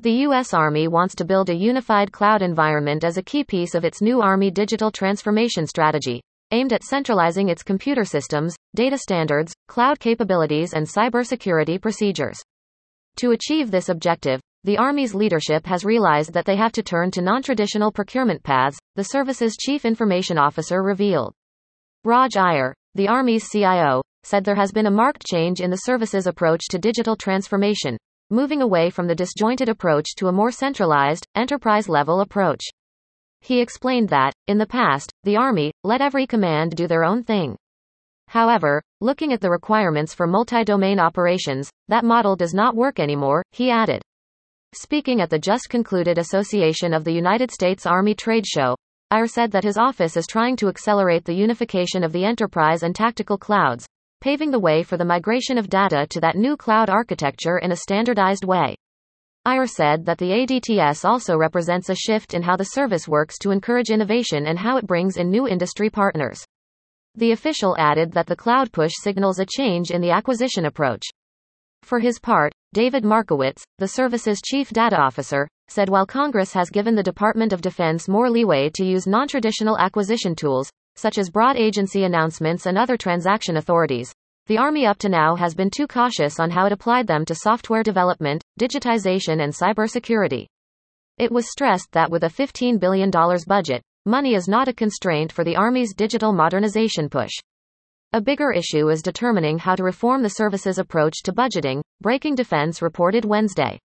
The U.S. Army wants to build a unified cloud environment as a key piece of its new Army digital transformation strategy, aimed at centralizing its computer systems, data standards, cloud capabilities, and cybersecurity procedures. To achieve this objective, the Army's leadership has realized that they have to turn to non-traditional procurement paths, the service's chief information officer revealed. Raj Iyer, the Army's CIO, said there has been a marked change in the service's approach to digital transformation, moving away from the disjointed approach to a more centralized, enterprise-level approach. He explained that, in the past, the Army let every command do their own thing. However, looking at the requirements for multi-domain operations, that model does not work anymore, he added. Speaking at the just-concluded Association of the United States Army trade show, Iyer said that his office is trying to accelerate the unification of the enterprise and tactical clouds, paving the way for the migration of data to that new cloud architecture in a standardized way. Iyer said that the ADTS also represents a shift in how the service works to encourage innovation and how it brings in new industry partners. The official added that the cloud push signals a change in the acquisition approach. For his part, David Markowitz, the service's chief data officer, said while Congress has given the Department of Defense more leeway to use non-traditional acquisition tools, such as broad agency announcements and other transaction authorities, the Army up to now has been too cautious on how it applied them to software development, digitization, and cybersecurity. It was stressed that with a $15 billion budget, money is not a constraint for the Army's digital modernization push. A bigger issue is determining how to reform the service's approach to budgeting, Breaking Defense reported Wednesday.